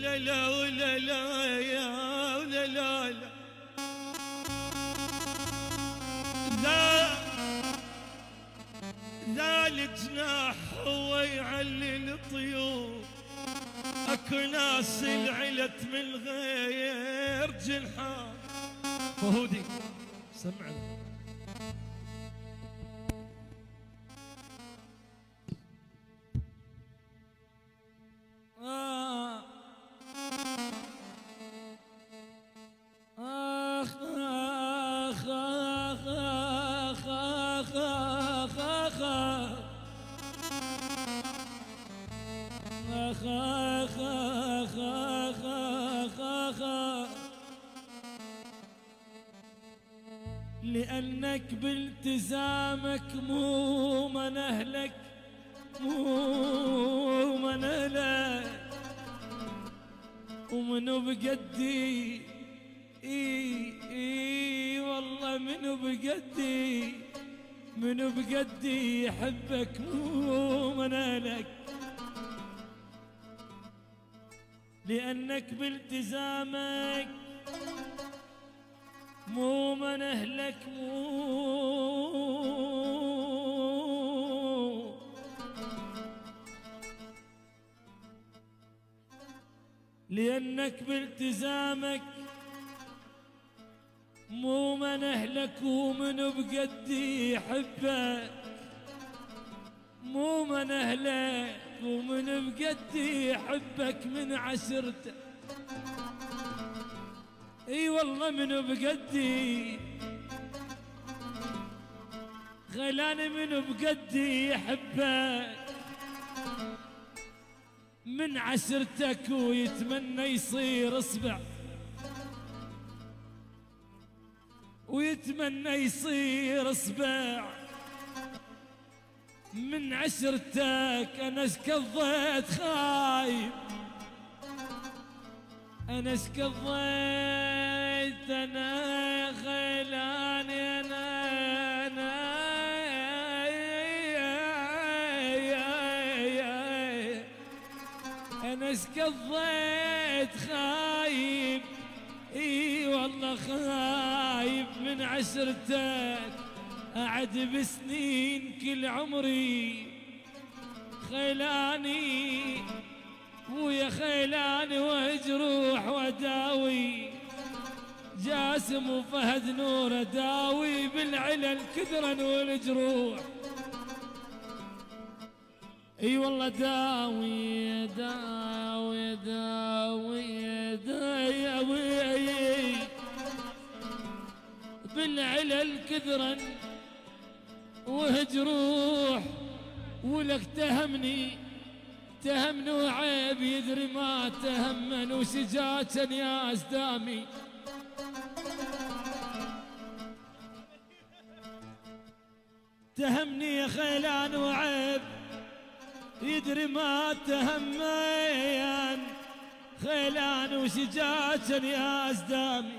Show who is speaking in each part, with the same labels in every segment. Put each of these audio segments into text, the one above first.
Speaker 1: ولا لا ولا لا يا ولا لا لا ذا الجناح هو يعلي الطيور. اكو ناس العلت من غير جنحان. فهودي سمعنا. آخ آخ آخ آخ آخ آخ آخ آخ آخ آخ آخ آخ آخ لأنك بالتزامك مو من أهلك مو من أهلك ومنو بقدي اي والله منو بقدي يحبك مو من أهلك لأنك بالتزامك مو من أهلك لأنك بالتزامك مو من أهلك ومنو بقدي يحبك مو من أهلك ومنو بقدي يحبك من عشرته اي والله منو بقدي غيلاني منو بقدي يحبك من عشرتك ويتمنى يصير اصبع ويتمنى يصير اصبع من عشرتك انا اسكضيت خايف انا اسكضيت انا خيلاني انا اسكضيت خايف اي والله خايف من عشرتك أعد بسنين كل عمري خيلاني ويا خيلاني وجروح وداوي جاسم وفهد نور داوي بالعلل كثرا والجروح اي والله داوي داوي داوي داوي بالعلل كثرا وهجروح ولك تهمني وعيب يدري ما تهمن وسجاتا يا أسدامي تهمني يا خيلان وعيب يدري ما تهمن خيلان وسجاتا يا أسدامي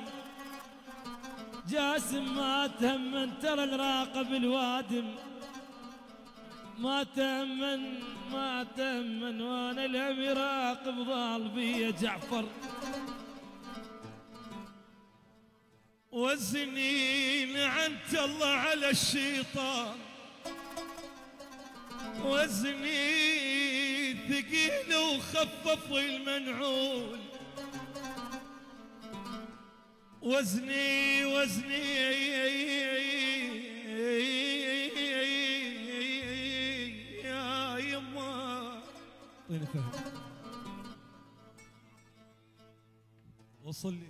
Speaker 1: جاسم ما تهمن ترى الراقب الوادم ما تهمن وانا الهم يراقب ضال بي جعفر والسنين عنت الله على الشيطان وزني ثقيل وخفف المنعول وزني يا يما طيني فهم وصلي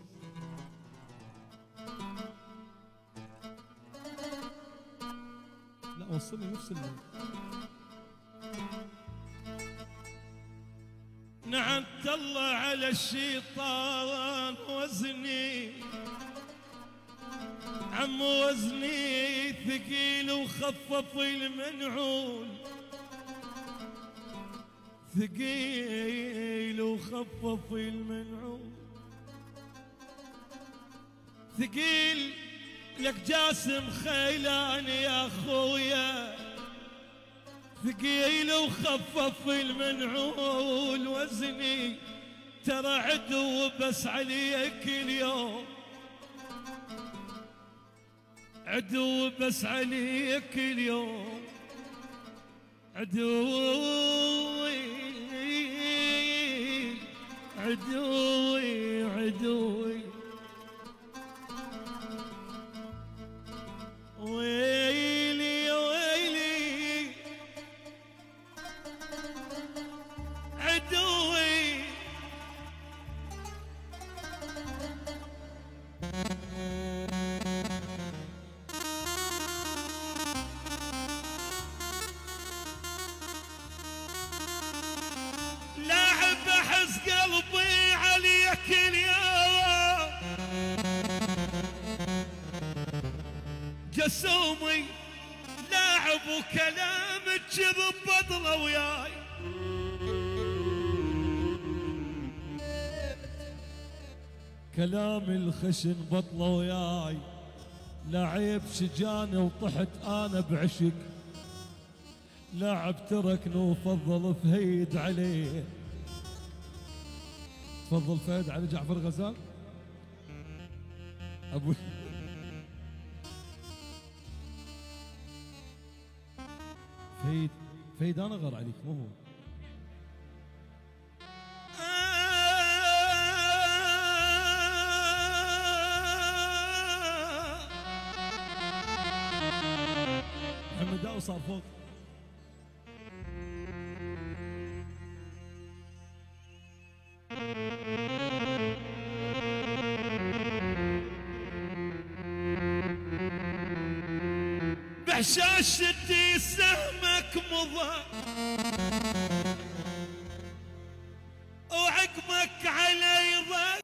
Speaker 1: لا وصلي نفس الليل نعمت الله على الشيطان وزني عم وزني ثقيل وخفف المنعول ثقيل وخفف المنعول ثقيل لك جاسم خيلان يا خويا ثقيل وخفف المنعول وزني ترى عدو بس عليك اليوم، عدو بس عليك اليوم، عدوي عدوي عدوي، ويلي ويلي عدوي. لاعب احس قلبي عليك اليوم، جسومي لاعب وكلامك كذب بطله وياي، كلامي الخشن بطله وياي، لعيب شجاني وطحت انا بعشق، لاعب تركني وفضل فهيد عليه. تفضل فهد علي جعفر غزال ابو فهيد انا غار عليك مو هو. محمد داو صار فوق. بحشاشتي سهمك مضى وعقمك علي ضاق.